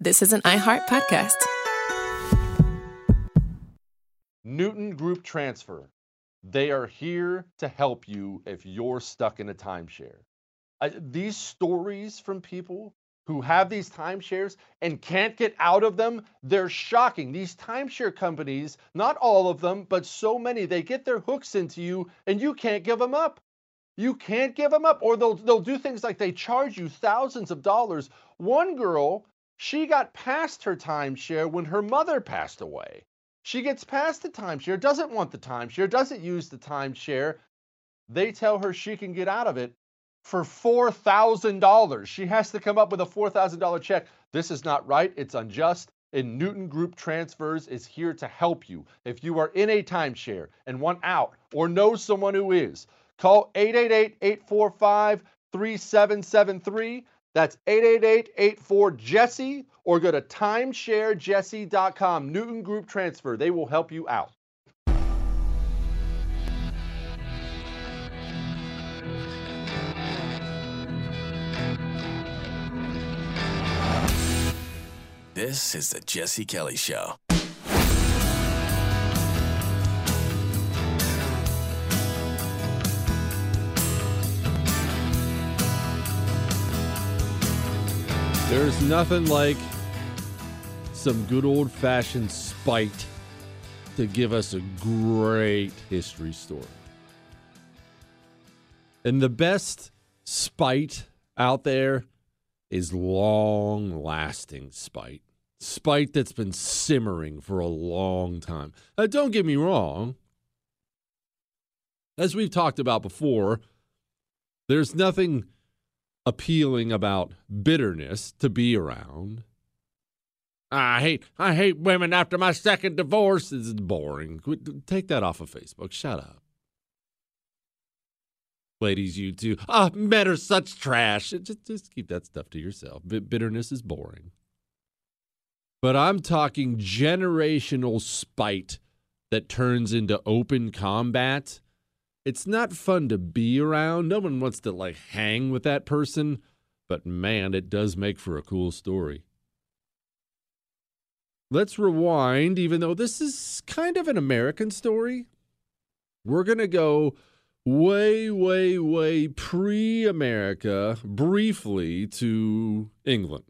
This is an iHeart podcast. Newton Group Transfer. They are here to help you if you're stuck in a timeshare. These stories from people who have these timeshares and can't get out of them, they're shocking. These timeshare companies, not all of them, but so many, they get their hooks into you and you can't give them up. You can't give them up, or they'll do things like they charge you thousands of dollars. One girl, she got past her timeshare when her mother passed away. She gets past the timeshare, doesn't want the timeshare, doesn't use the timeshare. They tell her she can get out of it for $4,000. She has to come up with a $4,000 check. This is not right. It's unjust. And Newton Group Transfers is here to help you. If you are in a timeshare and want out or know someone who is, call 888-845-3773. That's 888-84-JESSE, or go to timesharejesse.com. Newton Group Transfer. They will help you out. This is the Jesse Kelly Show. There's nothing like some good old-fashioned spite to give us a great history story. And the best spite out there is long-lasting spite. Spite that's been simmering for a long time. Don't get me wrong. As we've talked about before, there's nothing appealing about bitterness to be around. I hate women after my second divorce. This is boring. Take that off of Facebook. Shut up. Ladies, you too. Men are such trash. Just keep that stuff to yourself. Bitterness is boring. But I'm talking generational spite that turns into open combat. It's not fun to be around. No one wants to, hang with that person. But, man, it does make for a cool story. Let's rewind, even though this is kind of an American story. We're going to go way, way, way pre-America, briefly, to England.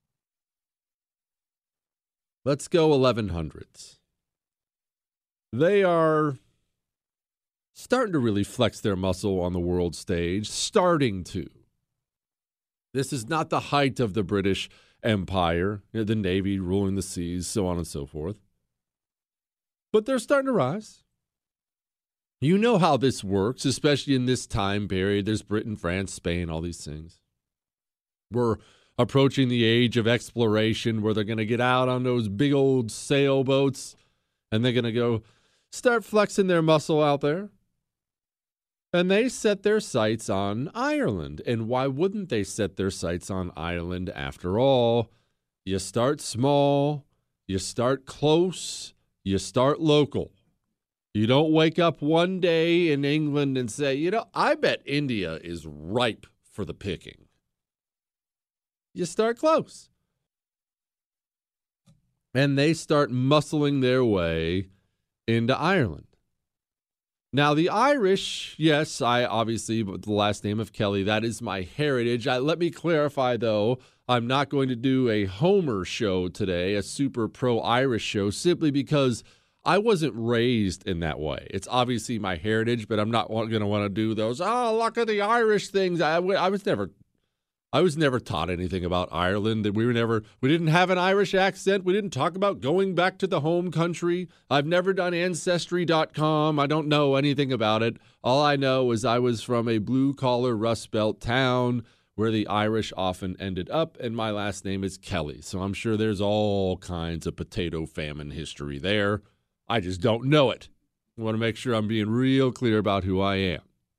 Let's go 1100s. They are starting to really flex their muscle on the world stage, starting to. This is not the height of the British Empire, the Navy ruling the seas, so on and so forth. But they're starting to rise. You know how this works, especially in this time period. There's Britain, France, Spain, all these things. We're approaching the age of exploration where they're going to get out on those big old sailboats and they're going to go start flexing their muscle out there. And they set their sights on Ireland. And why wouldn't they set their sights on Ireland? After all, you start small, you start close, you start local. You don't wake up one day in England and say, I bet India is ripe for the picking. You start close. And they start muscling their way into Ireland. Now, the Irish, yes, I obviously, with the last name of Kelly, that is my heritage. Let me clarify, though, I'm not going to do a Homer show today, a super pro-Irish show, simply because I wasn't raised in that way. It's obviously my heritage, but I'm not going to want to do those, look at the Irish things. I was never taught anything about Ireland. We didn't have an Irish accent. We didn't talk about going back to the home country. I've never done Ancestry.com. I don't know anything about it. All I know is I was from a blue-collar Rust Belt town where the Irish often ended up, and my last name is Kelly. So I'm sure there's all kinds of potato famine history there. I just don't know it. I want to make sure I'm being real clear about who I am.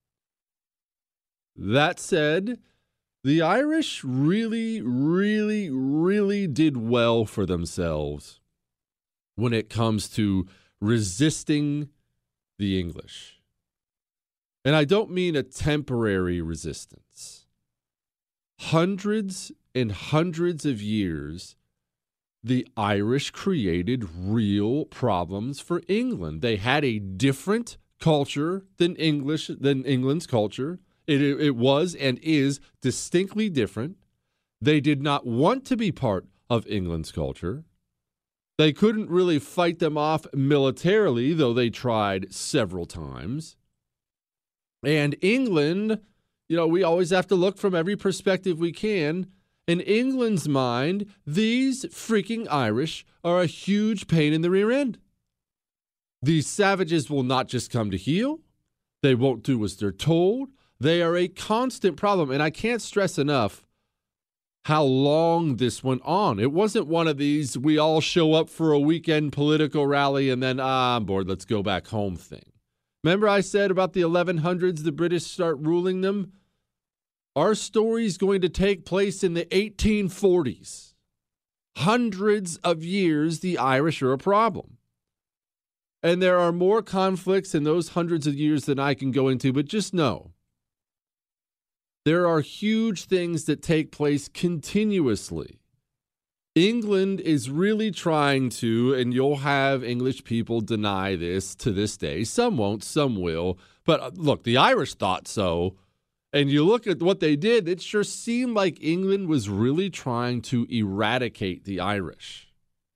That said, the Irish really, really, really did well for themselves when it comes to resisting the English. And I don't mean a temporary resistance. Hundreds and hundreds of years the Irish created real problems for England. They had a different culture than England's culture. It was and is distinctly different. They did not want to be part of England's culture. They couldn't really fight them off militarily, though they tried several times. And England, we always have to look from every perspective we can. In England's mind, these freaking Irish are a huge pain in the rear end. These savages will not just come to heel. They won't do as they're told. They are a constant problem. And I can't stress enough how long this went on. It wasn't one of these, we all show up for a weekend political rally and then, I'm bored, let's go back home thing. Remember I said about the 1100s, the British start ruling them? Our story's going to take place in the 1840s. Hundreds of years, the Irish are a problem. And there are more conflicts in those hundreds of years than I can go into, but just know, there are huge things that take place continuously. England is really trying to, and you'll have English people deny this to this day. Some won't, some will. But look, the Irish thought so. And you look at what they did, it sure seemed like England was really trying to eradicate the Irish.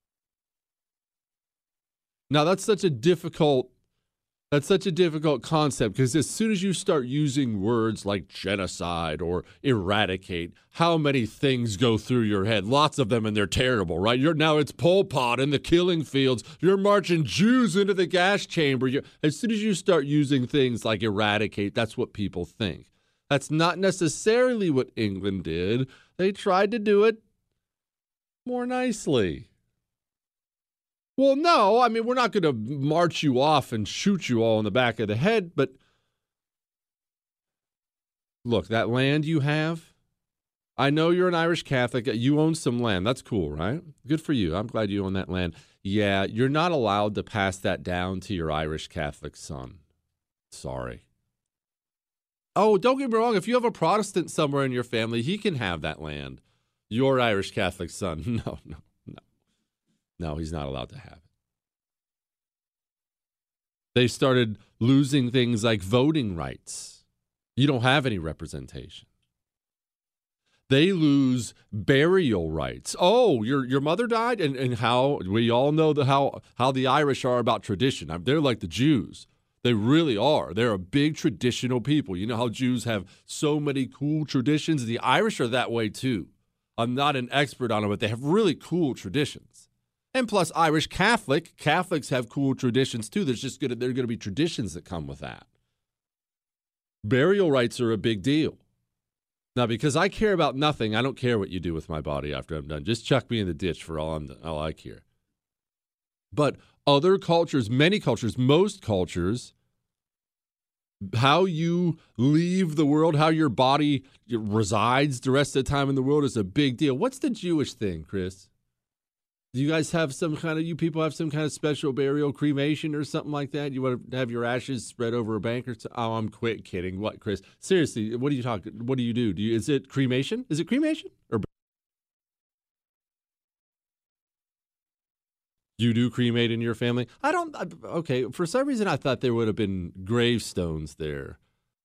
Now, that's such a difficult concept because as soon as you start using words like genocide or eradicate, how many things go through your head? Lots of them, and they're terrible, right? Now it's Pol Pot in the killing fields. You're marching Jews into the gas chamber. As soon as you start using things like eradicate, that's what people think. That's not necessarily what England did. They tried to do it more nicely. Well, no, I mean, we're not going to march you off and shoot you all in the back of the head, but look, that land you have, I know you're an Irish Catholic. You own some land. That's cool, right? Good for you. I'm glad you own that land. Yeah, you're not allowed to pass that down to your Irish Catholic son. Sorry. Oh, don't get me wrong. If you have a Protestant somewhere in your family, he can have that land. Your Irish Catholic son. No, he's not allowed to have it. They started losing things like voting rights. You don't have any representation. They lose burial rights. Oh, your mother died? And how we all know how the Irish are about tradition. They're like the Jews. They really are. They're a big traditional people. You know how Jews have so many cool traditions? The Irish are that way too. I'm not an expert on it, but they have really cool traditions. And plus, Irish Catholics have cool traditions too. There are going to be traditions that come with that. Burial rights are a big deal. Now, because I care about nothing, I don't care what you do with my body after I'm done. Just chuck me in the ditch for all I care. But other cultures, many cultures, most cultures, how you leave the world, how your body resides the rest of the time in the world is a big deal. What's the Jewish thing, Chris? Do you guys have you people have some kind of special burial, cremation or something like that? You want to have your ashes spread over a bank or something? Oh, I'm kidding. What, Chris? Seriously, what do you do? Is it cremation? Is it cremation? Or you do cremate in your family? Okay, for some reason I thought there would have been gravestones there.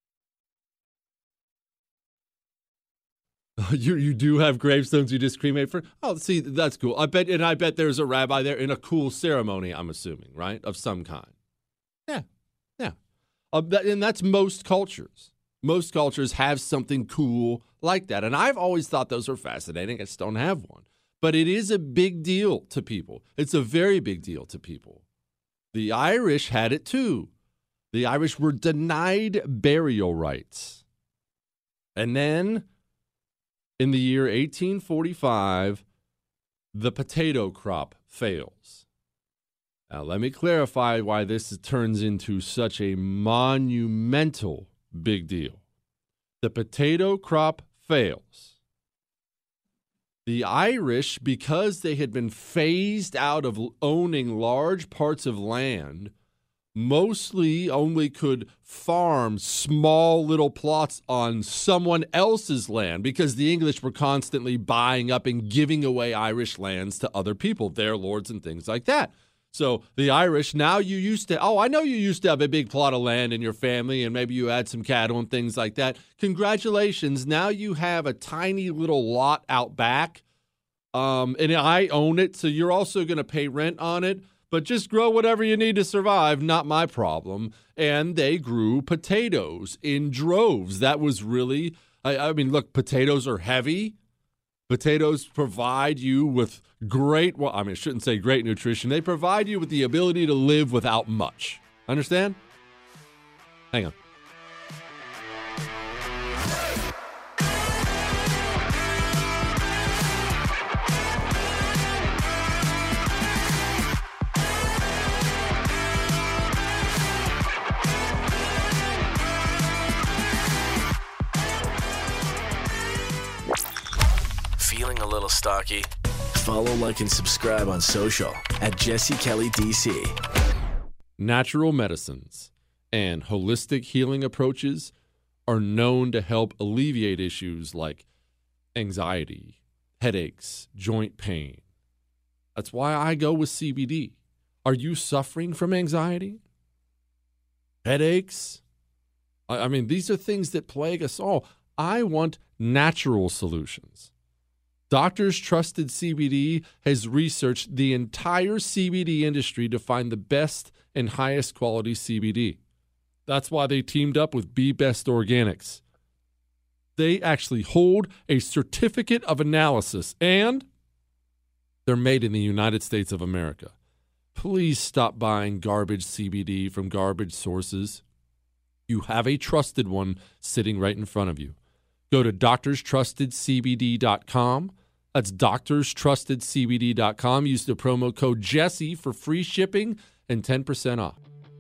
You do have gravestones you just cremate for? Oh, see, that's cool. I bet there's a rabbi there in a cool ceremony, I'm assuming, right? Of some kind. Yeah. And that's most cultures. Most cultures have something cool like that. And I've always thought those are fascinating. I just don't have one. But it is a big deal to people. It's a very big deal to people. The Irish had it too. The Irish were denied burial rights. And then in the year 1845, the potato crop fails. Now, let me clarify why this turns into such a monumental big deal. The potato crop fails. The Irish, because they had been phased out of owning large parts of land, mostly only could farm small little plots on someone else's land because the English were constantly buying up and giving away Irish lands to other people, their lords and things like that. So the Irish, now you used to, I know you used to have a big plot of land in your family and maybe you had some cattle and things like that. Congratulations. Now you have a tiny little lot out back, and I own it, so you're also going to pay rent on it. But just grow whatever you need to survive, not my problem. And they grew potatoes in droves. That was really, I mean, look, potatoes are heavy. Potatoes provide you with great, well, I mean, I shouldn't say great nutrition. They provide you with the ability to live without much. Understand? Hang on. Feeling a little stocky? Follow, like, and subscribe on social at Jesse Kelly DC. Natural medicines and holistic healing approaches are known to help alleviate issues like anxiety, headaches, joint pain. That's why I go with CBD. Are you suffering from anxiety? Headaches? I mean, these are things that plague us all. I want natural solutions. Doctors Trusted CBD has researched the entire CBD industry to find the best and highest quality CBD. That's why they teamed up with Be Best Organics. They actually hold a certificate of analysis, and they're made in the United States of America. Please stop buying garbage CBD from garbage sources. You have a trusted one sitting right in front of you. Go to doctorstrustedcbd.com. That's doctorstrustedcbd.com. Use the promo code Jesse for free shipping and 10% off.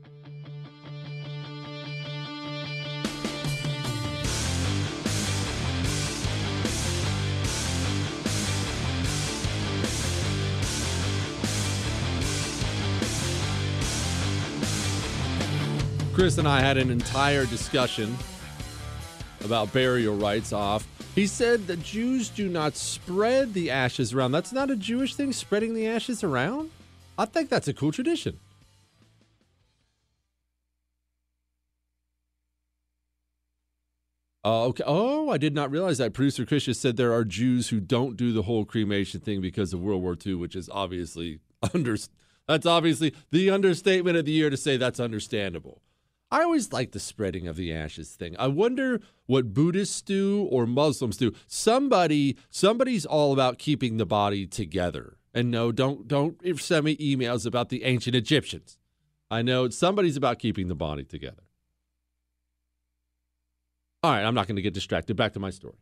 Chris and I had an entire discussion about burial rites off. He said that Jews do not spread the ashes around. That's not a Jewish thing, spreading the ashes around? I think that's a cool tradition. Okay. Oh, I did not realize that. Producer Chris just said there are Jews who don't do the whole cremation thing because of World War II, which is obviously that's obviously the understatement of the year to say that's understandable. I always like the spreading of the ashes thing. I wonder what Buddhists do or Muslims do. Somebody's all about keeping the body together. And no, don't send me emails about the ancient Egyptians. I know somebody's about keeping the body together. All right, I'm not going to get distracted. Back to my story.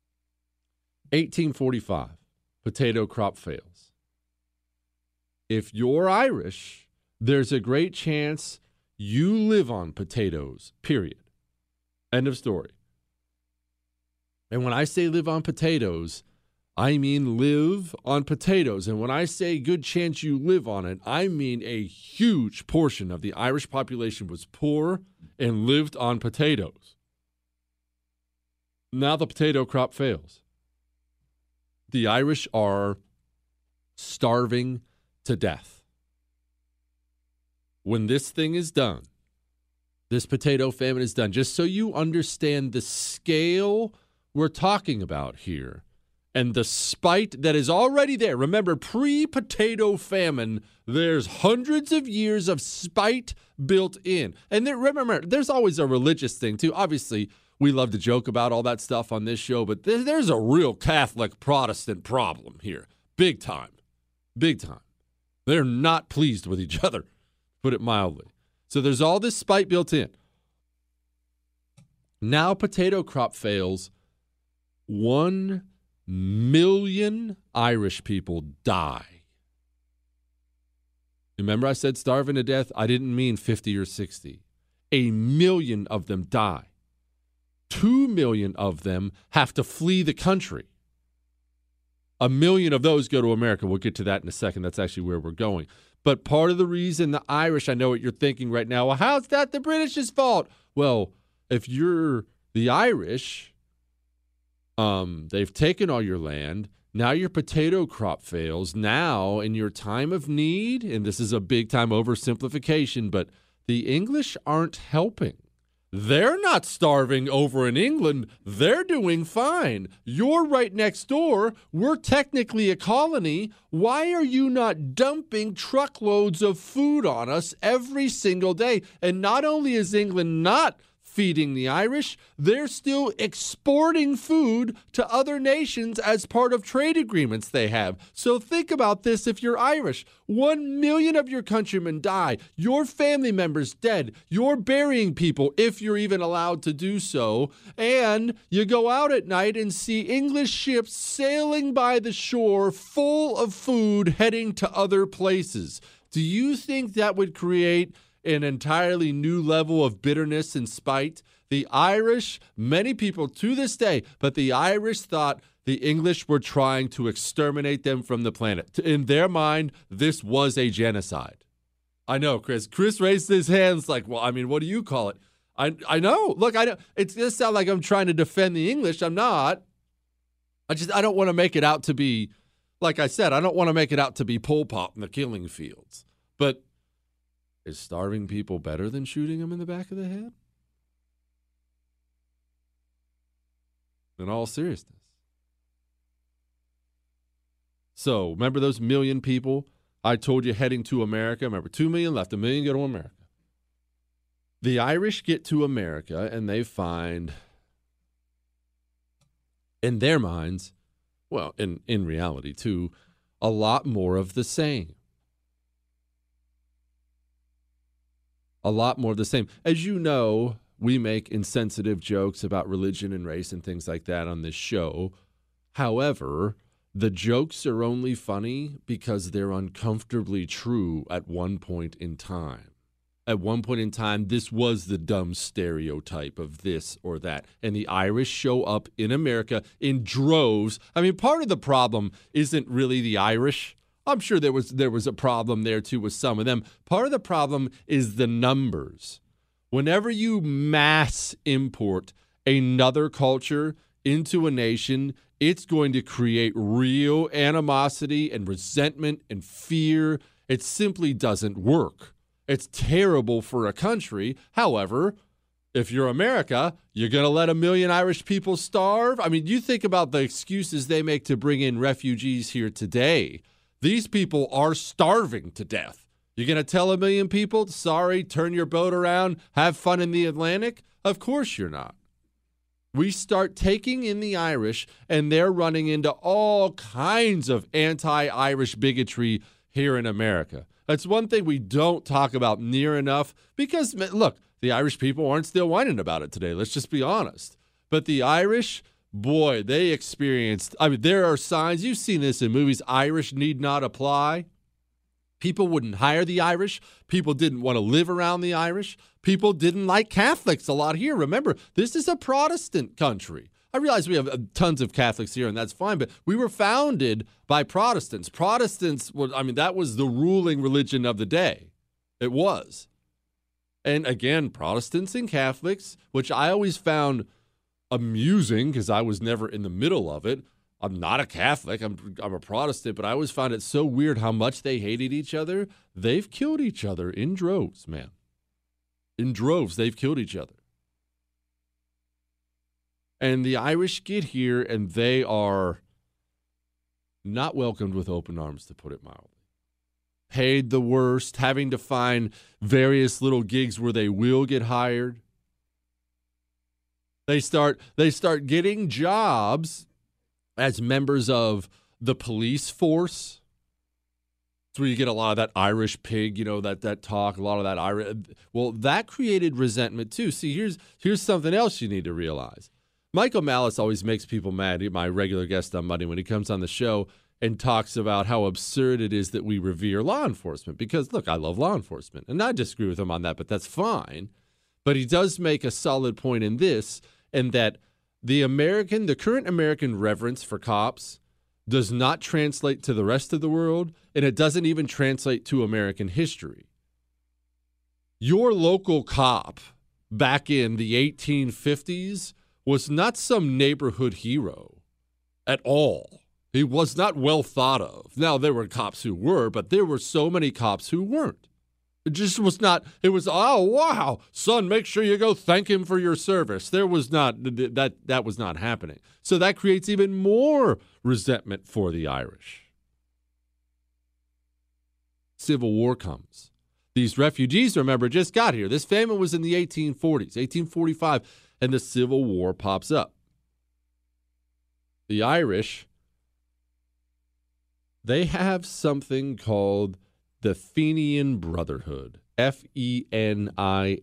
1845, potato crop fails. If you're Irish, there's a great chance you live on potatoes, period. End of story. And when I say live on potatoes, I mean live on potatoes. And when I say good chance you live on it, I mean a huge portion of the Irish population was poor and lived on potatoes. Now the potato crop fails. The Irish are starving to death. When this thing is done, this potato famine is done, just so you understand the scale we're talking about here and the spite that is already there. Remember, pre-potato famine, there's hundreds of years of spite built in. And remember, there's always a religious thing, too. Obviously, we love to joke about all that stuff on this show, but there's a real Catholic Protestant problem here. Big time. Big time. They're not pleased with each other, put it mildly. So there's all this spite built in. Now potato crop fails. 1 million Irish people die. Remember I said starving to death? I didn't mean 50 or 60. 1 million of them die. 2 million of them have to flee the country. 1 million of those go to America. We'll get to that in a second. That's actually where we're going. But part of the reason the Irish, I know what you're thinking right now, well, how's that the British's fault? Well, if you're the Irish, they've taken all your land. Now your potato crop fails. Now, in your time of need, and this is a big time oversimplification, but the English aren't helping. They're not starving over in England. They're doing fine. You're right next door. We're technically a colony. Why are you not dumping truckloads of food on us every single day? And not only is England not feeding the Irish, they're still exporting food to other nations as part of trade agreements they have. So think about this if you're Irish. 1 million of your countrymen die. Your family members dead. You're burying people, if you're even allowed to do so. And you go out at night and see English ships sailing by the shore full of food heading to other places. Do you think that would create an entirely new level of bitterness and spite? The Irish, many people to this day, but the Irish thought the English were trying to exterminate them from the planet. In their mind, this was a genocide. I know, Chris. Chris raised his hands like, well, I mean, what do you call it? I know. Look, I know. It's going to sound like I'm trying to defend the English. I'm not. I don't want to make it out to be, like I said, I don't want to make it out to be Pol Pot in the killing fields. But is starving people better than shooting them in the back of the head? In all seriousness. So, remember those 1 million people I told you heading to America? Remember, 2 million left, 1 million go to America. The Irish get to America and they find, in their minds, well, in reality too, a lot more of the same. A lot more of the same. As you know, we make insensitive jokes about religion and race and things like that on this show. However, the jokes are only funny because they're uncomfortably true at one point in time. At one point in time, this was the dumb stereotype of this or that. And the Irish show up in America in droves. I mean, part of the problem isn't really the Irish. I'm sure there was a problem there too with some of them. Part of the problem is the numbers. Whenever you mass import another culture into a nation, it's going to create real animosity and resentment and fear. It simply doesn't work. It's terrible for a country. However, if you're America, you're going to let 1 million Irish people starve? I mean, you think about the excuses they make to bring in refugees here today. These people are starving to death. You're going to tell 1 million people, sorry, turn your boat around, have fun in the Atlantic? Of course you're not. We start taking in the Irish, and they're running into all kinds of anti-Irish bigotry here in America. That's one thing we don't talk about near enough because, look, the Irish people aren't still whining about it today. Let's just be honest. But the Irish, boy, they experienced, I mean, there are signs, you've seen this in movies, Irish need not apply. People wouldn't hire the Irish. People didn't want to live around the Irish. People didn't like Catholics a lot here. Remember, this is a Protestant country. I realize we have tons of Catholics here, and that's fine, but we were founded by Protestants. Protestants, that was the ruling religion of the day. It was. And again, Protestants and Catholics, which I always found amusing because I was never in the middle of it. I'm not a Catholic. I'm a Protestant, but I always found it so weird how much they hated each other. They've killed each other in droves, man. In droves, they've killed each other. And the Irish get here, and they are not welcomed with open arms, to put it mildly. Paid the worst, having to find various little gigs where they will get hired. They start getting jobs as members of the police force. It's where you get a lot of that Irish pig, that talk, a lot of that Irish. Well, that created resentment too. See, here's something else you need to realize. Michael Malice always makes people mad, my regular guest on Monday, when he comes on the show and talks about how absurd it is that we revere law enforcement. Because, look, I love law enforcement, and I disagree with him on that, but that's fine. But he does make a solid point in this, and that the current American reverence for cops does not translate to the rest of the world, and it doesn't even translate to American history. Your local cop back in the 1850s was not some neighborhood hero at all. He was not well thought of. Now, there were cops who were, but there were so many cops who weren't. It just was not, it was, oh, wow, son, make sure you go thank him for your service. There was not, that was not happening. So that creates even more resentment for the Irish. Civil War comes. These refugees, remember, just got here. This famine was in the 1840s, 1845, and the Civil War pops up. The Irish, they have something called the Fenian Brotherhood, Fenian.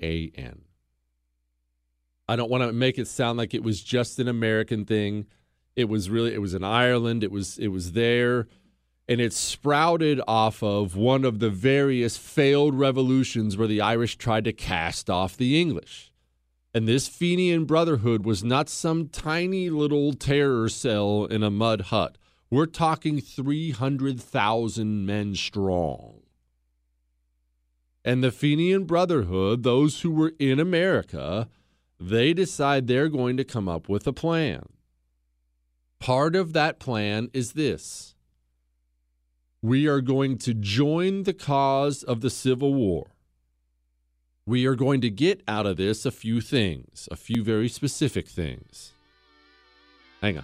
I don't want to make it sound like it was just an American thing. It was in Ireland. It was there, and it sprouted off of one of the various failed revolutions where the Irish tried to cast off the English. And this Fenian Brotherhood was not some tiny little terror cell in a mud hut. We're talking 300,000 men strong. And the Fenian Brotherhood, those who were in America, they decide they're going to come up with a plan. Part of that plan is this. We are going to join the cause of the Civil War. We are going to get out of this a few things, a few very specific things. Hang on.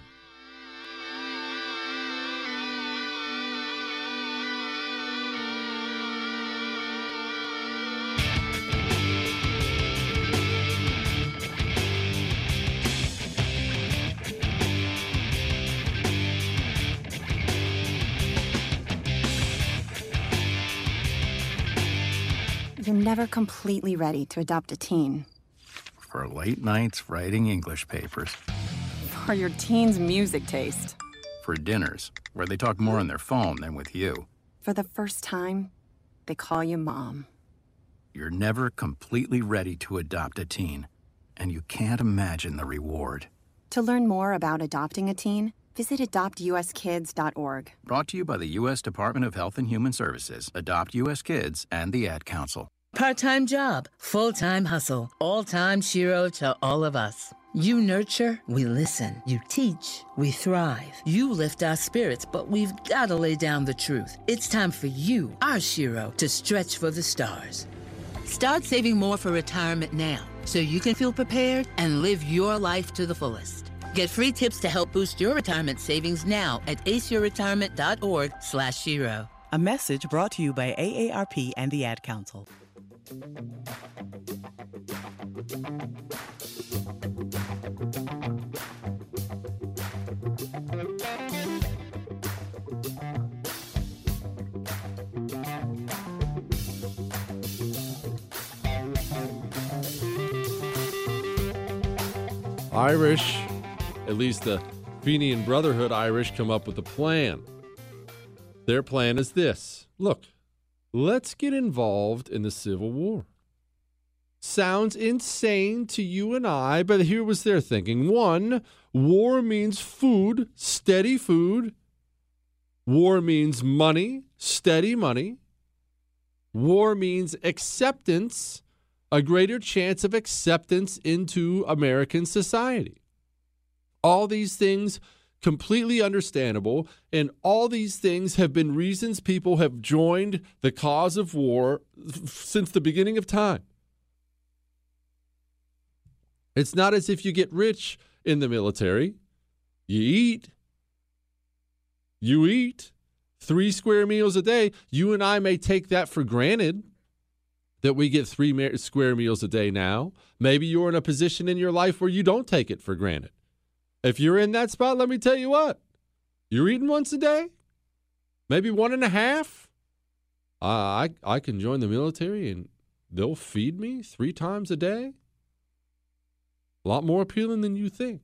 You're never completely ready to adopt a teen. For late nights writing English papers. For your teen's music taste. For dinners, where they talk more on their phone than with you. For the first time, they call you mom. You're never completely ready to adopt a teen, and you can't imagine the reward. To learn more about adopting a teen, visit adoptuskids.org. Brought to you by the U.S. Department of Health and Human Services, Adopt U.S. Kids, and the Ad Council. Part-time job, full-time hustle, all-time Shiro to all of us. You nurture, we listen. You teach, we thrive. You lift our spirits, but we've got to lay down the truth. It's time for you, our Shiro, to stretch for the stars. Start saving more for retirement now, so you can feel prepared and live your life to the fullest. Get free tips to help boost your retirement savings now at aceyourretirement.org/Shiro. A message brought to you by AARP and the Ad Council. Irish, at least the Fenian Brotherhood Irish, come up with a plan. Their plan is this. Look, let's get involved in the Civil War. Sounds insane to you and I, but here was their thinking. One, war means food, steady food. War means money, steady money. War means acceptance, a greater chance of acceptance into American society. All these things completely understandable, and all these things have been reasons people have joined the cause of war since the beginning of time. It's not as if you get rich in the military. You eat 3 square meals a day. You and I may take that for granted, that we get 3 square meals a day now. Maybe you're in a position in your life where you don't take it for granted. If you're in that spot, let me tell you what, you're eating once a day, maybe 1.5. I can join the military and they'll feed me 3 times a day. A lot more appealing than you think.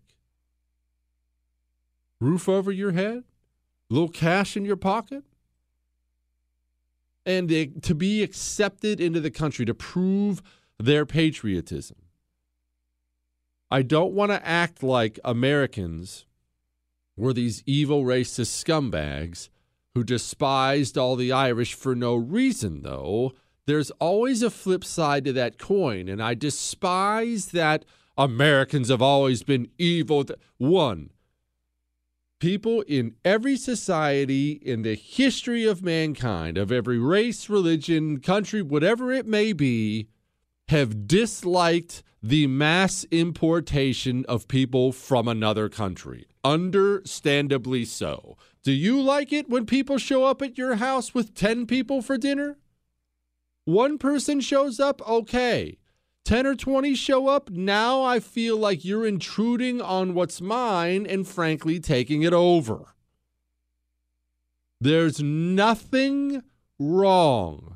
Roof over your head, a little cash in your pocket. And to be accepted into the country, to prove their patriotism. I don't want to act like Americans, were these evil racist scumbags who despised all the Irish for no reason, though. There's always a flip side to that coin, and I despise that Americans have always been evil. One, people in every society in the history of mankind, of every race, religion, country, whatever it may be, have disliked the mass importation of people from another country. Understandably so. Do you like it when people show up at your house with 10 people for dinner? One person shows up, okay. 10 or 20 show up, now I feel like you're intruding on what's mine and frankly taking it over. There's nothing wrong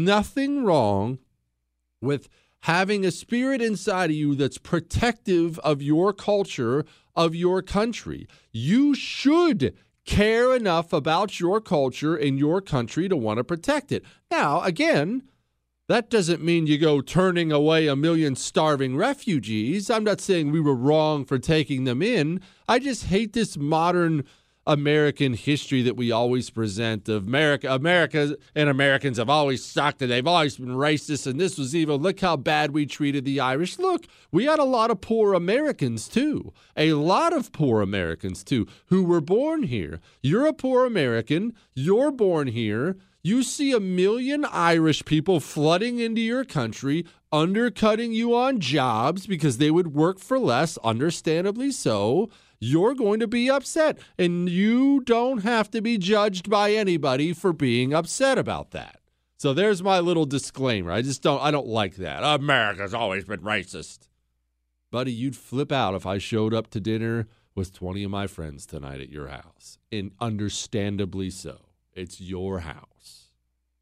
with having a spirit inside of you that's protective of your culture, of your country. You should care enough about your culture and your country to want to protect it. Now, again, that doesn't mean you go turning away 1 million starving refugees. I'm not saying we were wrong for taking them in. I just hate this modern American history that we always present of America and Americans have always sucked and they've always been racist and this was evil. Look how bad we treated the Irish. Look, we had a lot of poor Americans too. A lot of poor Americans too who were born here. You're a poor American. You're born here. You see 1 million Irish people flooding into your country, undercutting you on jobs because they would work for less, understandably so. You're going to be upset, and you don't have to be judged by anybody for being upset about that. So there's my little disclaimer. I don't like that. America's always been racist. Buddy, you'd flip out if I showed up to dinner with 20 of my friends tonight at your house, and understandably so. It's your house.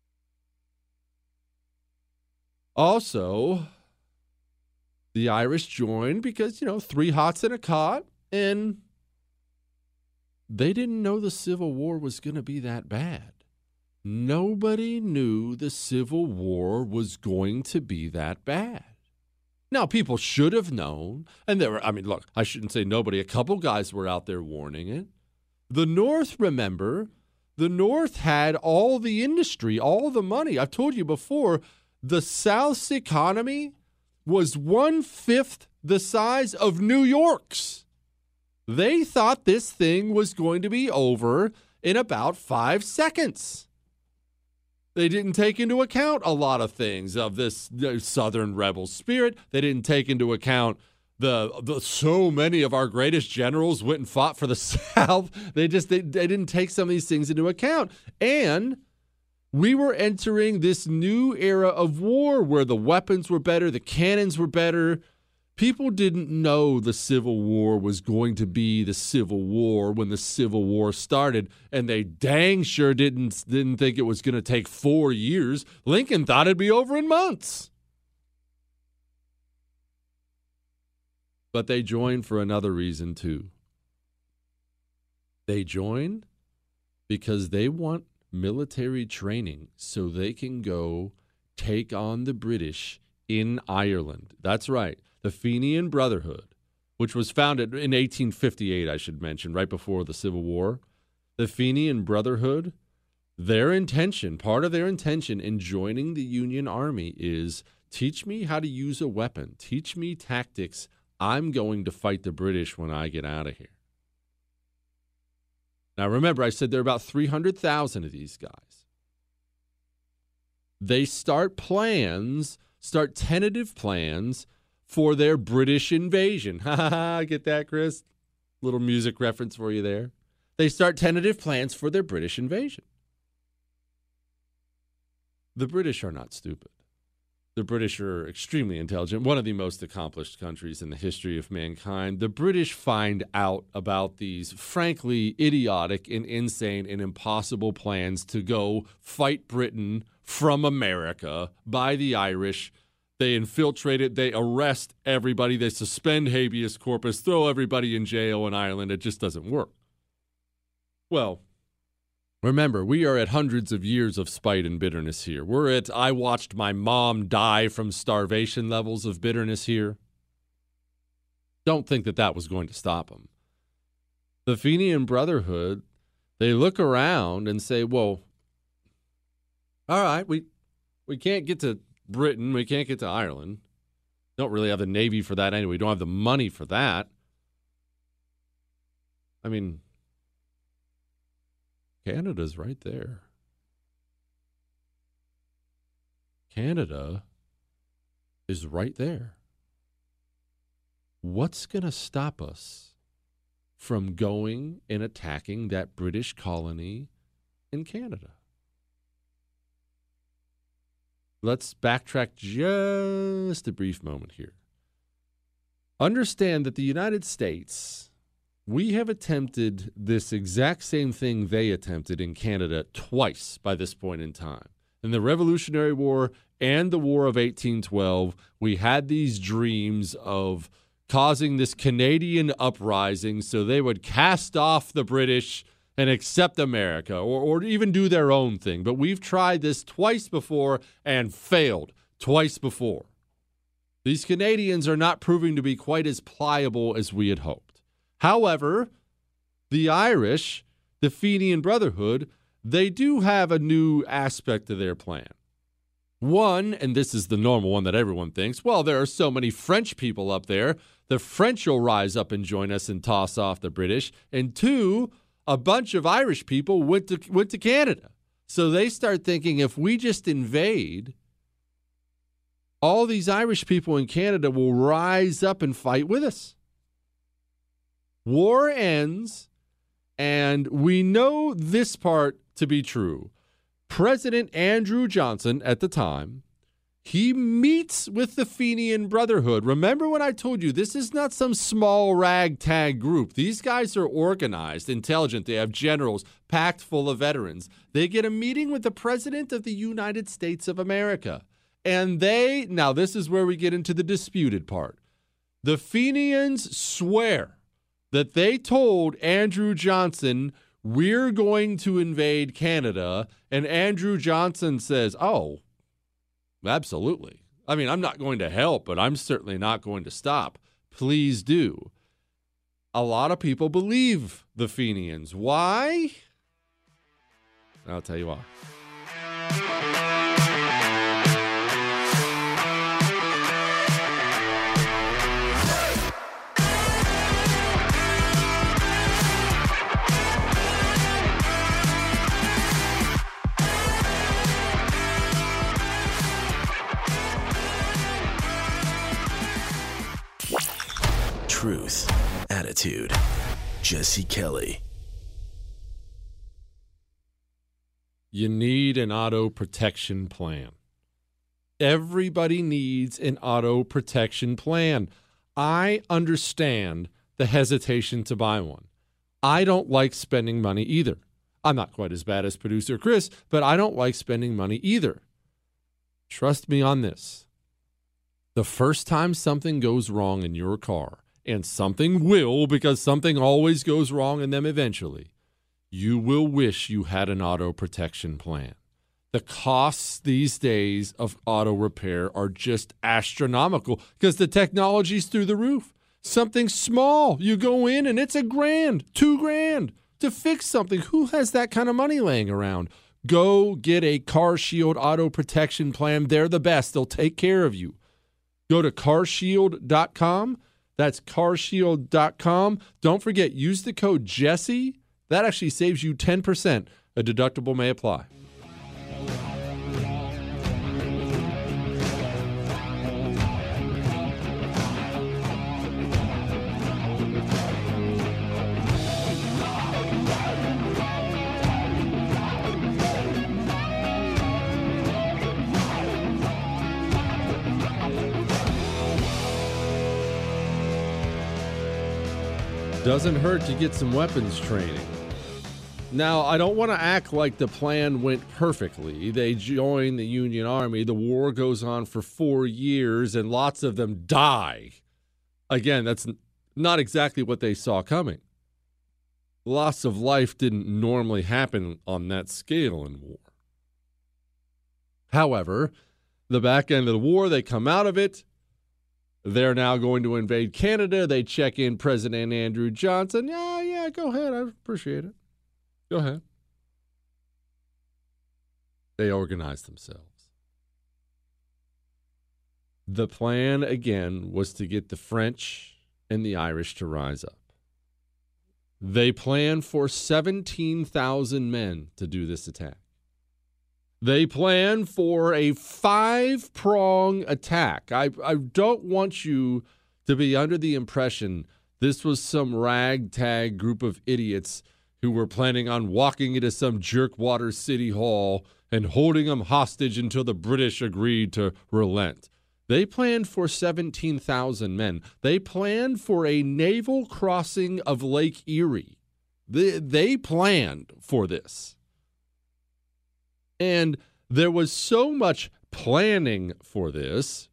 Also, the Irish joined because, 3 hots and a cot. And they didn't know the Civil War was going to be that bad. Nobody knew the Civil War was going to be that bad. Now, people should have known. And look, I shouldn't say nobody. A couple guys were out there warning it. The North, remember, the North had all the industry, all the money. I've told you before, the South's economy was 1/5 the size of New York's. They thought this thing was going to be over in about 5 seconds. They didn't take into account a lot of things of this Southern rebel spirit. They didn't take into account the so many of our greatest generals went and fought for the South. They didn't take some of these things into account. And we were entering this new era of war where the weapons were better, the cannons were better. People didn't know the Civil War was going to be the Civil War when the Civil War started, and they dang sure didn't think it was going to take 4 years. Lincoln thought it'd be over in months. But they joined for another reason, too. They joined because they want military training so they can go take on the British in Ireland. That's right. The Fenian Brotherhood, which was founded in 1858, I should mention, right before the Civil War. The Fenian Brotherhood, part of their intention in joining the Union Army is teach me how to use a weapon. Teach me tactics. I'm going to fight the British when I get out of here. Now, remember, I said there are about 300,000 of these guys. They start tentative plans for their British invasion. Ha ha ha, get that, Chris? Little music reference for you there. They start tentative plans for their British invasion. The British are not stupid. The British are extremely intelligent, one of the most accomplished countries in the history of mankind. The British find out about these, frankly, idiotic and insane and impossible plans to go fight Britain from America by the Irish. They infiltrate it. They arrest everybody. They suspend habeas corpus, throw everybody in jail in Ireland. It just doesn't work. Well, remember, we are at hundreds of years of spite and bitterness here. We're at I watched my mom die from starvation levels of bitterness here. Don't think that was going to stop them. The Fenian Brotherhood, they look around and say, well, all right, we can't get to Britain. We can't get to Ireland. Don't really have the Navy for that anyway. We don't have the money for that. I mean, Canada's right there. Canada is right there. What's going to stop us from going and attacking that British colony in Canada? Let's backtrack just a brief moment here. Understand that the United States, we have attempted this exact same thing they attempted in Canada twice by this point in time. In the Revolutionary War and the War of 1812, we had these dreams of causing this Canadian uprising so they would cast off the British and accept America, or even do their own thing. But we've tried this twice before and failed twice before. These Canadians are not proving to be quite as pliable as we had hoped. However, the Irish, the Fenian Brotherhood, they do have a new aspect to their plan. One, and this is the normal one that everyone thinks, well, there are so many French people up there, the French will rise up and join us and toss off the British. And two, a bunch of Irish people went to Canada. So they start thinking, if we just invade, all these Irish people in Canada will rise up and fight with us. War ends, and we know this part to be true. President Andrew Johnson at the time, he meets with the Fenian Brotherhood. Remember when I told you this is not some small ragtag group. These guys are organized, intelligent. They have generals packed full of veterans. They get a meeting with the President of the United States of America. And now this is where we get into the disputed part. The Fenians swear that they told Andrew Johnson, we're going to invade Canada. And Andrew Johnson says, oh, absolutely. I mean, I'm not going to help, but I'm certainly not going to stop. Please do. A lot of people believe the Fenians. Why? I'll tell you why. Truth, attitude, Jesse Kelly. You need an auto protection plan. Everybody needs an auto protection plan. I understand the hesitation to buy one. I don't like spending money either. I'm not quite as bad as producer Chris, but I don't like spending money either. Trust me on this. The first time something goes wrong in your car, and something will, because something always goes wrong in them eventually, you will wish you had an auto protection plan. The costs these days of auto repair are just astronomical because the technology's through the roof. Something small, you go in and it's $1,000, $2,000 to fix something. Who has that kind of money laying around? Go get a CarShield auto protection plan. They're the best. They'll take care of you. Go to carshield.com. That's carshield.com. Don't forget, use the code Jesse. That actually saves you 10%. A deductible may apply. Doesn't hurt to get some weapons training. Now, I don't want to act like the plan went perfectly. They join the Union Army. The war goes on for 4 years, and lots of them die. Again, that's not exactly what they saw coming. Loss of life didn't normally happen on that scale in war. However, the back end of the war, they come out of it. They're now going to invade Canada. They check in President Andrew Johnson. Yeah, go ahead. I appreciate it. Go ahead. They organize themselves. The plan, again, was to get the French and the Irish to rise up. They planned for 17,000 men to do this attack. They planned for a 5-prong attack. I don't want you to be under the impression this was some ragtag group of idiots who were planning on walking into some jerkwater city hall and holding them hostage until the British agreed to relent. They planned for 17,000 men. They planned for a naval crossing of Lake Erie. They planned for this. And there was so much planning for this,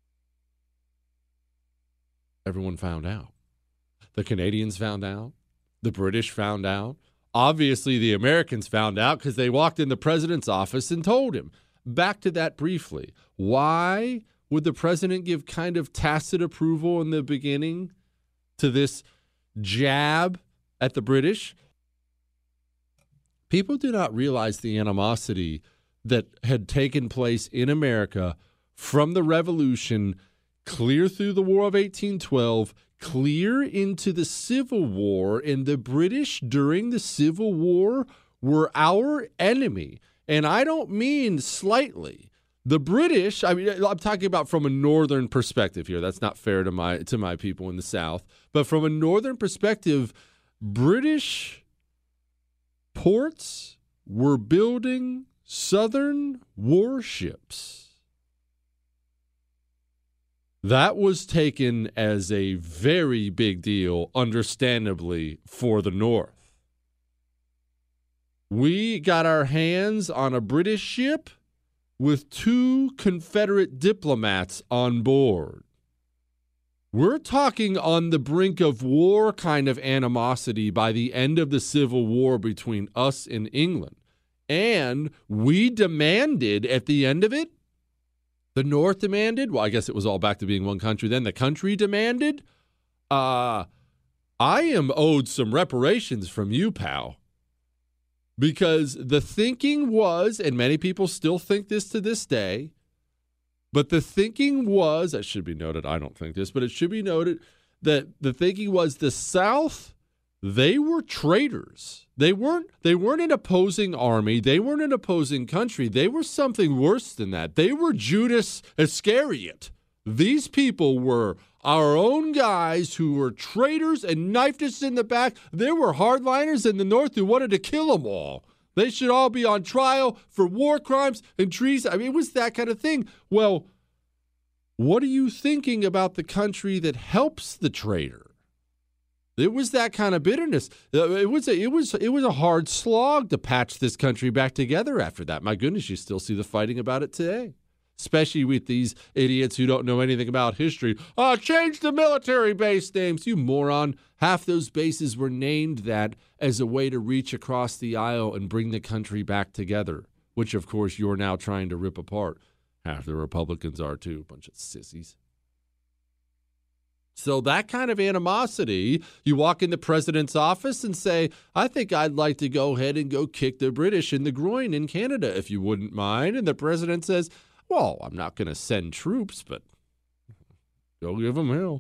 everyone found out. The Canadians found out. The British found out. Obviously, the Americans found out because they walked in the president's office and told him. Back to that briefly. Why would the president give kind of tacit approval in the beginning to this jab at the British? People do not realize the animosity that had taken place in America from the Revolution clear through the War of 1812, clear into the Civil War, and the British during the Civil War were our enemy. And I don't mean slightly. The British, I'm talking about from a northern perspective here. That's not fair to my people in the South. But from a northern perspective, British ports were building Southern warships. That was taken as a very big deal, understandably, for the North. We got our hands on a British ship with 2 Confederate diplomats on board. We're talking on the brink of war kind of animosity by the end of the Civil War between us and England. And we demanded at the end of it, the North demanded, well, I guess it was all back to being one country then, the country demanded, I am owed some reparations from you, pal. Because the thinking was, and many people still think this to this day, but the thinking was, that should be noted, I don't think this, but it should be noted that the thinking was the South, they were traitors. They weren't an opposing army. They weren't an opposing country. They were something worse than that. They were Judas Iscariot. These people were our own guys who were traitors and knifed us in the back. There were hardliners in the North who wanted to kill them all. They should all be on trial for war crimes and treason. I mean, it was that kind of thing. Well, what are you thinking about the country that helps the traitor? It was that kind of bitterness. It was a hard slog to patch this country back together after that. My goodness, you still see the fighting about it today. Especially with these idiots who don't know anything about history. Change the military base names, you moron. Half those bases were named that as a way to reach across the aisle and bring the country back together, which, of course, you're now trying to rip apart. Half the Republicans are, too. A bunch of sissies. So that kind of animosity, you walk in the president's office and say, I think I'd like to go ahead and go kick the British in the groin in Canada, if you wouldn't mind. And the president says, well, I'm not going to send troops, but go give them hell.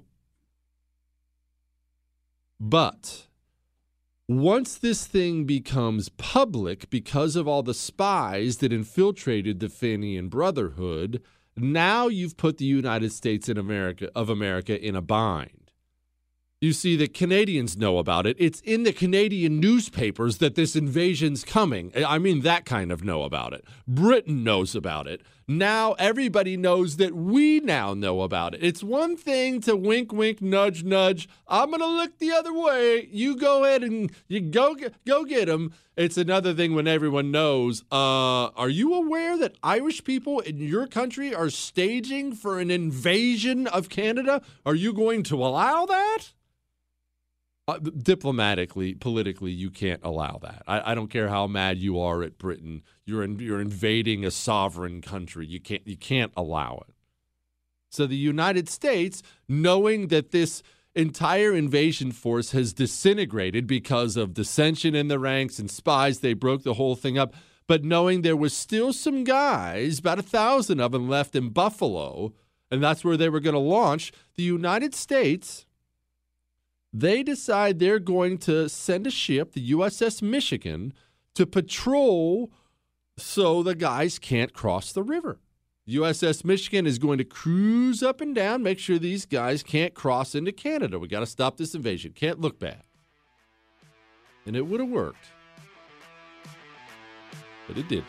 But once this thing becomes public because of all the spies that infiltrated the Fenian Brotherhood, now you've put the United States of America in a bind. You see, the Canadians know about it. It's in the Canadian newspapers that this invasion's coming. I mean, that kind of know about it. Britain knows about it. Now everybody knows that we now know about it. It's one thing to wink, wink, nudge, nudge. I'm going to look the other way. You go ahead and you go get them. It's another thing when everyone knows. Are you aware that Irish people in your country are staging for an invasion of Canada? Are you going to allow that? Diplomatically, politically, you can't allow that. I don't care how mad you are at Britain. You're invading a sovereign country. You can't allow it. So the United States, knowing that this entire invasion force has disintegrated because of dissension in the ranks and spies, they broke the whole thing up, but knowing there was still some guys, about 1,000 of them left in Buffalo, and that's where they were going to launch, the United States, they decide they're going to send a ship, the USS Michigan, to patrol so the guys can't cross the river. USS Michigan is going to cruise up and down, make sure these guys can't cross into Canada. We got to stop this invasion. Can't look bad. And it would have worked. But it didn't.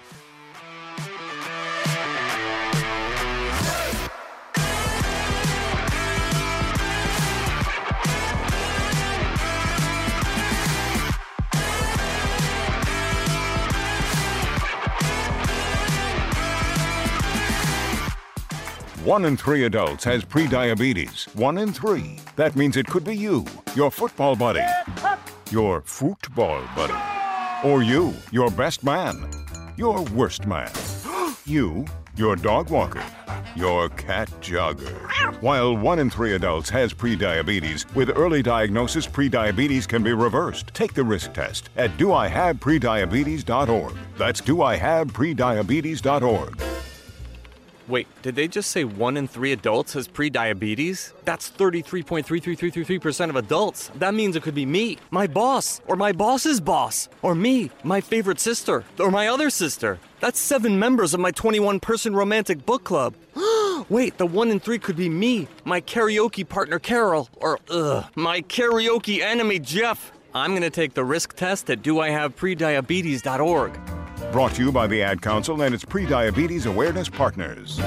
One in 3 adults has prediabetes. 1 in 3. That means it could be you, your football buddy, your football buddy, or you, your best man, your worst man, you, your dog walker, your cat jogger. While 1 in 3 adults has prediabetes, with early diagnosis, prediabetes can be reversed. Take the risk test at doihaveprediabetes.org. That's doihaveprediabetes.org. Wait, did they just say 1 in 3 adults has prediabetes? That's 33.33333% of adults. That means it could be me, my boss, or my boss's boss, or me, my favorite sister, or my other sister. That's 7 members of my 21-person romantic book club. Wait, the 1 in 3 could be me, my karaoke partner Carol, or my karaoke enemy Jeff. I'm gonna take the risk test at doihaveprediabetes.org. Brought to you by the Ad Council and its Prediabetes Awareness Partners.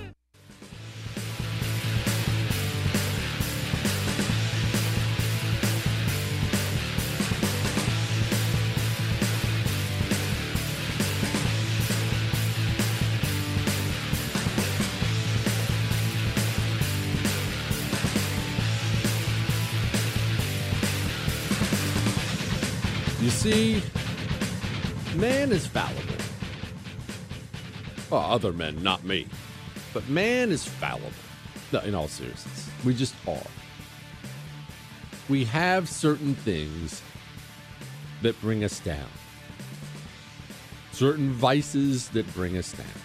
You see, man is fallible. Well, other men, not me. But man is fallible. No, in all seriousness, we just are. We have certain things that bring us down. Certain vices that bring us down.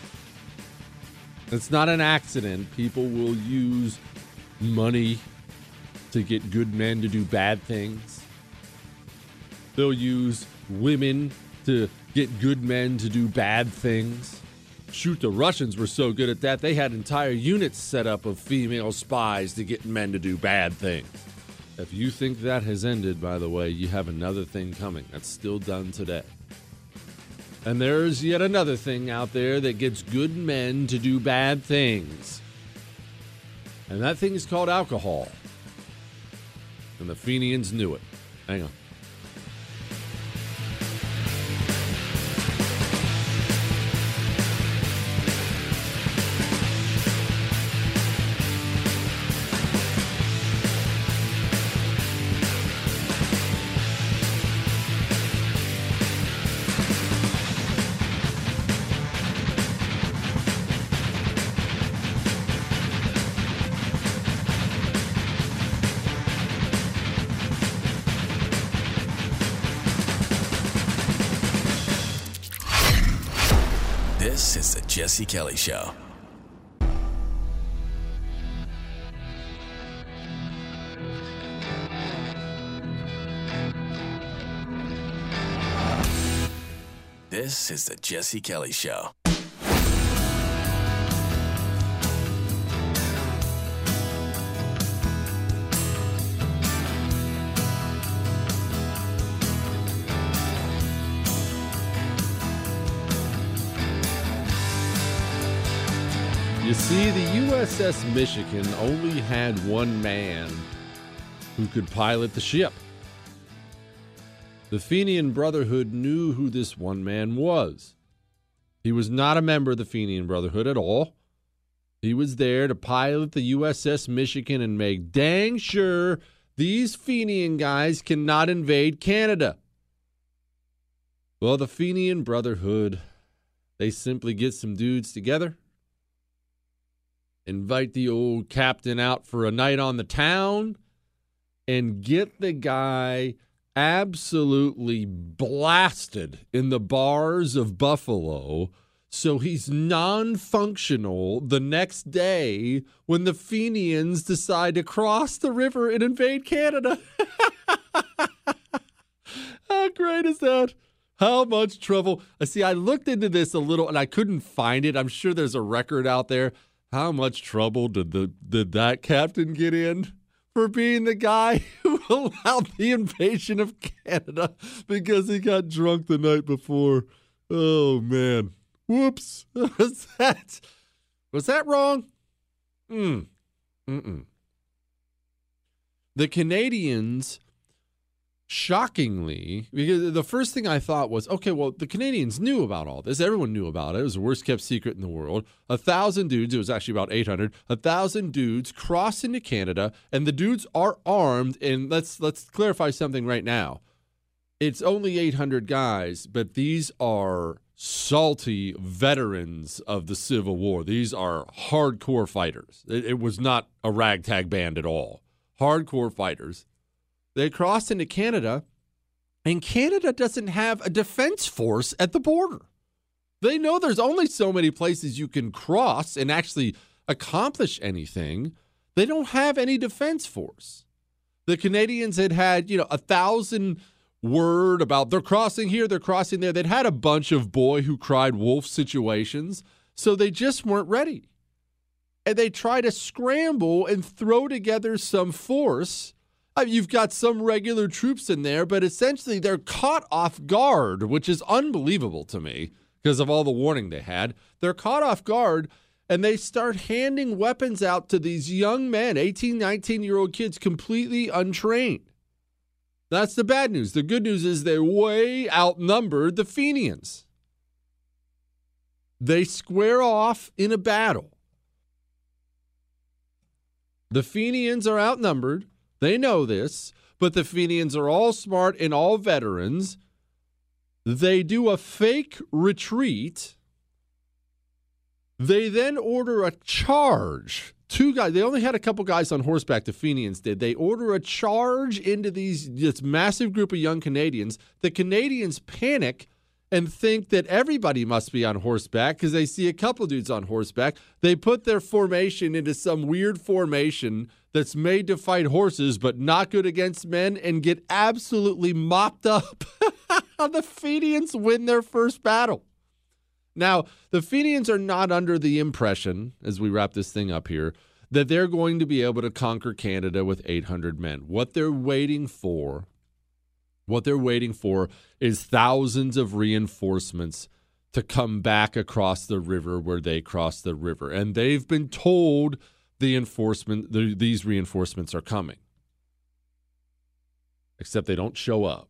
It's not an accident. People will use money to get good men to do bad things. They'll use women to get good men to do bad things. Shoot, the Russians were so good at that, they had entire units set up of female spies to get men to do bad things. If you think that has ended, by the way, you have another thing coming that's still done today. And there's yet another thing out there that gets good men to do bad things. And that thing is called alcohol. And the Fenians knew it. Hang on. This is the Jesse Kelly Show. This is the Jesse Kelly Show. You see, the USS Michigan only had one man who could pilot the ship. The Fenian Brotherhood knew who this one man was. He was not a member of the Fenian Brotherhood at all. He was there to pilot the USS Michigan and make dang sure these Fenian guys cannot invade Canada. Well, the Fenian Brotherhood, they simply get some dudes together. invite the old captain out for a night on the town, and get the guy absolutely blasted in the bars of Buffalo so he's non-functional the next day when the Fenians decide to cross the river and invade Canada. How great is that? How much trouble? See, I looked into this a little and I couldn't find it. I'm sure there's a record out there. How much trouble did that captain get in for being the guy who allowed the invasion of Canada because he got drunk the night before? Oh, man. Whoops. Was that wrong? The Canadians, shockingly, because the first thing I thought was, okay, well, the Canadians knew about all this. Everyone knew about it. It was the worst kept secret in the world. 1,000 dudes, it was actually about 800, 1,000 dudes cross into Canada, and the dudes are armed. And let's clarify something right now. It's only 800 guys, but these are salty veterans of the Civil War. These are hardcore fighters. It was not a ragtag band at all. Hardcore fighters. They crossed into Canada, and Canada doesn't have a defense force at the border. They know there's only so many places you can cross and actually accomplish anything. They don't have any defense force. The Canadians had 1,000 word about they're crossing here, they're crossing there. They'd had a bunch of boy who cried wolf situations, so they just weren't ready. And they try to scramble and throw together some force. You've got some regular troops in there, but essentially they're caught off guard, which is unbelievable to me because of all the warning they had. They're caught off guard, and they start handing weapons out to these young men, 18, 19-year-old kids, completely untrained. That's the bad news. The good news is they way outnumbered the Fenians. They square off in a battle. The Fenians are outnumbered. They know this, but the Fenians are all smart and all veterans. They do a fake retreat. They then order a charge. Two guys, they only had a couple guys on horseback, the Fenians did. They order a charge into this massive group of young Canadians. The Canadians panic and think that everybody must be on horseback because they see a couple dudes on horseback. They put their formation into some weird formation that's made to fight horses but not good against men and get absolutely mopped up. The Fenians win their first battle. Now, the Fenians are not under the impression, as we wrap this thing up here, that they're going to be able to conquer Canada with 800 men. What they're waiting for is thousands of reinforcements to come back across the river where they crossed the river. And they've been told these reinforcements are coming. Except they don't show up.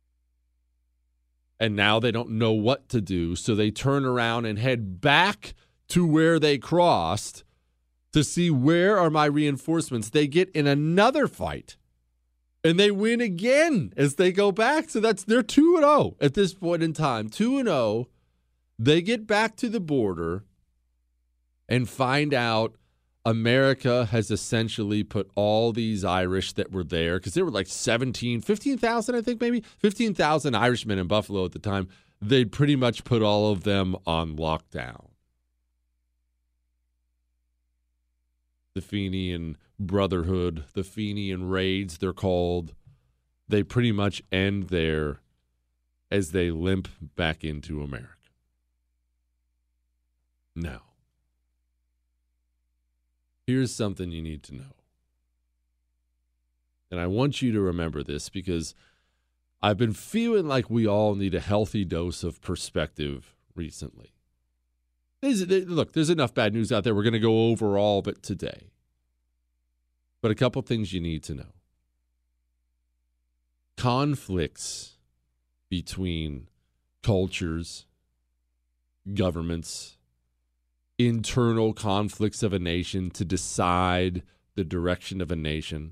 And now they don't know what to do, so they turn around and head back to where they crossed to see where are my reinforcements. They get in another fight, and they win again as they go back. So they're 2-0 at this point in time. 2-0. They get back to the border and find out America has essentially put all these Irish that were there, because there were like 15,000, I think maybe, 15,000 Irishmen in Buffalo at the time. They'd pretty much put all of them on lockdown. The Fenian Brotherhood, the Fenian Raids, they're called. They pretty much end there as they limp back into America. Now, here's something you need to know. And I want you to remember this because I've been feeling like we all need a healthy dose of perspective recently. Look, there's enough bad news out there. We're going to go over all of it today. But a couple things you need to know. Conflicts between cultures, governments, internal conflicts of a nation to decide the direction of a nation.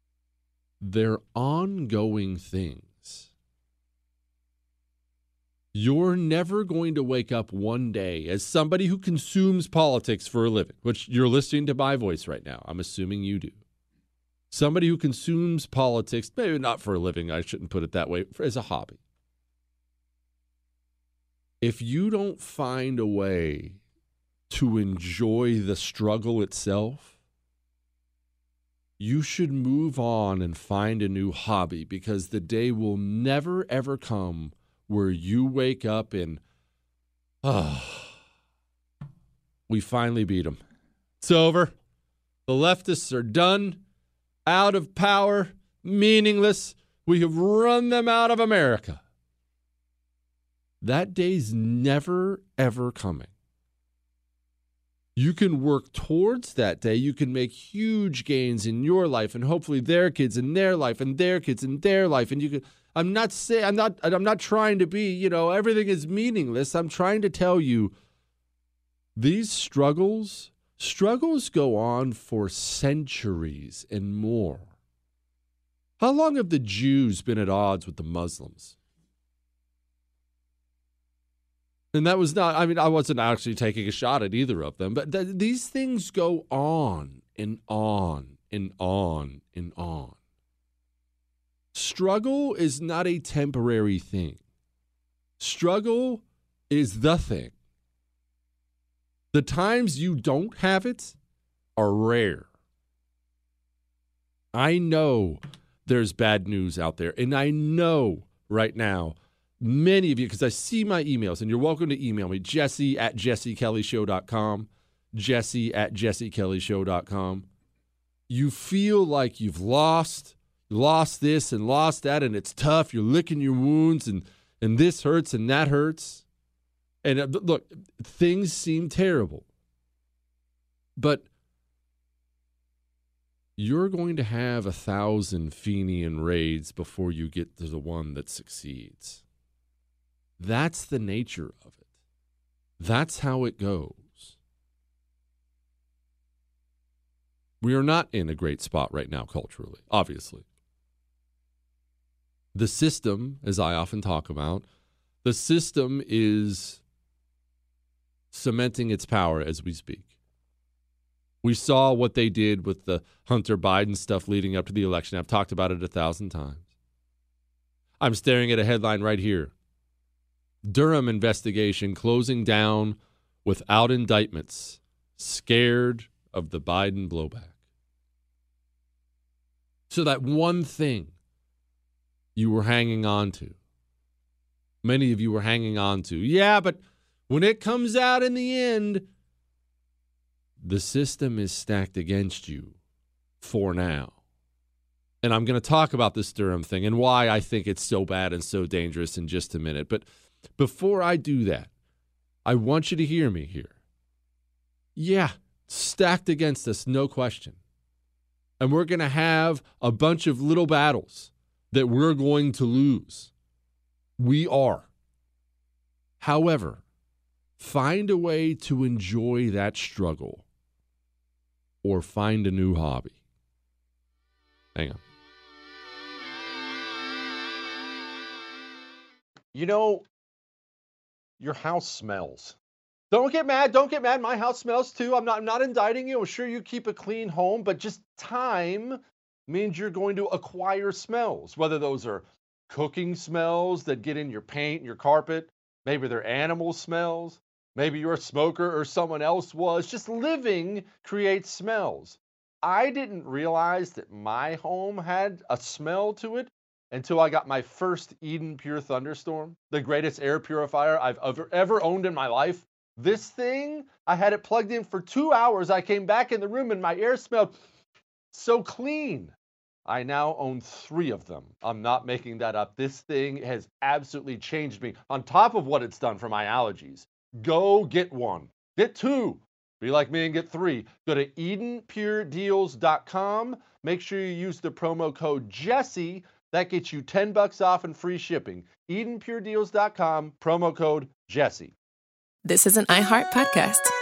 They're ongoing things. You're never going to wake up one day as somebody who consumes politics for a living, which you're listening to my voice right now. I'm assuming you do. Somebody who consumes politics, maybe not for a living, I shouldn't put it that way, as a hobby. If you don't find a way to enjoy the struggle itself, you should move on and find a new hobby, because the day will never, ever come where you wake up and, we finally beat them. It's over. The leftists are done, out of power, meaningless. We have run them out of America. That day's never, ever coming. You can work towards that day. You can make huge gains in your life, and hopefully their kids in their life, and their kids in their life. And you can. I'm not trying to be, everything is meaningless. I'm trying to tell you, these struggles go on for centuries and more. How long have the Jews been at odds with the Muslims? And that was not, I wasn't actually taking a shot at either of them, but these things go on and on and on and on. Struggle is not a temporary thing. Struggle is the thing. The times you don't have it are rare. I know there's bad news out there, and I know right now many of you, because I see my emails, and you're welcome to email me, jesse@jessekellyshow.com, jesse@jessekellyshow.com. You feel like you've lost this and lost that, and it's tough. You're licking your wounds, and this hurts and that hurts. And look, things seem terrible. But you're going to have 1,000 Fenian raids before you get to the one that succeeds. That's the nature of it. That's how it goes. We are not in a great spot right now culturally, obviously. The system, as I often talk about, the system is cementing its power as we speak. We saw what they did with the Hunter Biden stuff leading up to the election. I've talked about it 1,000 times. I'm staring at a headline right here. Durham investigation closing down without indictments. Scared of the Biden blowback. So that one thing you were hanging on to. Many of you were hanging on to. Yeah, but when it comes out in the end, the system is stacked against you for now. And I'm going to talk about this Durham thing and why I think it's so bad and so dangerous in just a minute. But before I do that, I want you to hear me here. Yeah, stacked against us, no question. And we're going to have a bunch of little battles that we're going to lose. We are. However, find a way to enjoy that struggle or find a new hobby. Hang on. Your house smells. Don't get mad. My house smells too. I'm not indicting you. I'm sure you keep a clean home, but just time means you're going to acquire smells, whether those are cooking smells that get in your paint and your carpet. Maybe they're animal smells. Maybe you're a smoker or someone else was. Just living creates smells. I didn't realize that my home had a smell to it until I got my first Eden Pure Thunderstorm, the greatest air purifier I've ever owned in my life. This thing, I had it plugged in for 2 hours. I came back in the room and my air smelled so clean. I now own 3 of them. I'm not making that up. This thing has absolutely changed me. On top of what it's done for my allergies, go get one. Get 2. Be like me and get 3. Go to EdenPureDeals.com. Make sure you use the promo code Jesse. That gets you $10 off and free shipping. EdenPureDeals.com, promo code Jesse. This is an iHeart podcast.